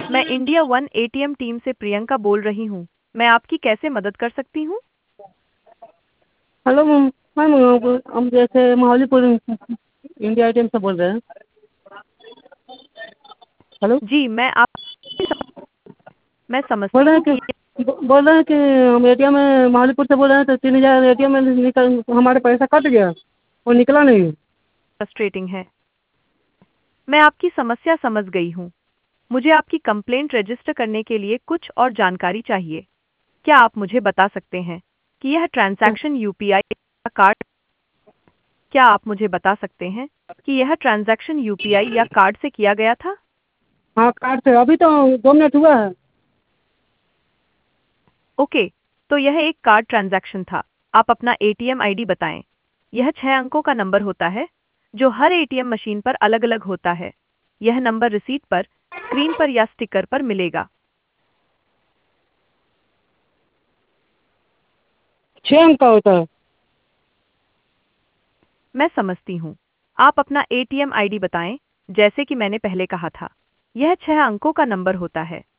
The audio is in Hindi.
मैं इंडिया वन एटीएम टीम से प्रियंका बोल रही हूँ। मैं आपकी कैसे मदद कर सकती हूँ? Hello ma'am. मैम हम जैसे महाबलीपुर इंडिया आईटीएम से बोल रहे हैं। हेलो। जी, मैं समझती बोल रहे हैं हूँ कि कि बोल रहे हैं कि हम एटीएम में महाबलीपुर से बोल रहे हैं तो 3,000 एटीएम में निकल हमारा पैसा कट गया और निकला नहीं। फ्रस्ट्रेटिंग है। मैं आपकी समस्या समझ गई हूँ। मुझे आपकी कंप्लेंट रजिस्टर करने के लिए कुछ और जानकारी चाहिए। क्या आप मुझे बता सकते हैं कि यह ट्रांजैक्शन यूपीआई या कार्ड क्या आप मुझे बता सकते हैं कि यह ट्रांजैक्शन यूपीआई या कार्ड से किया गया था? हाँ, कार्ड से अभी तो 2 मिनट हुआ है। ओके, तो यह एक कार्ड ट्रांजैक्शन था। आप अपना एटीएम आईडी बताएं। यह 6 अंकों का नंबर होता है, जो हर एटीएम मशीन पर अलग-अलग होता है। यह नंबर रिसीट पर, स्क्रीन पर या स्टिकर पर मिलेगा। 6 अंक का होता है। मैं समझती हूँ। आप अपना एटीएम आईडी बताएं, जैसे कि मैंने पहले कहा था। यह 6 अंकों का नंबर होता है,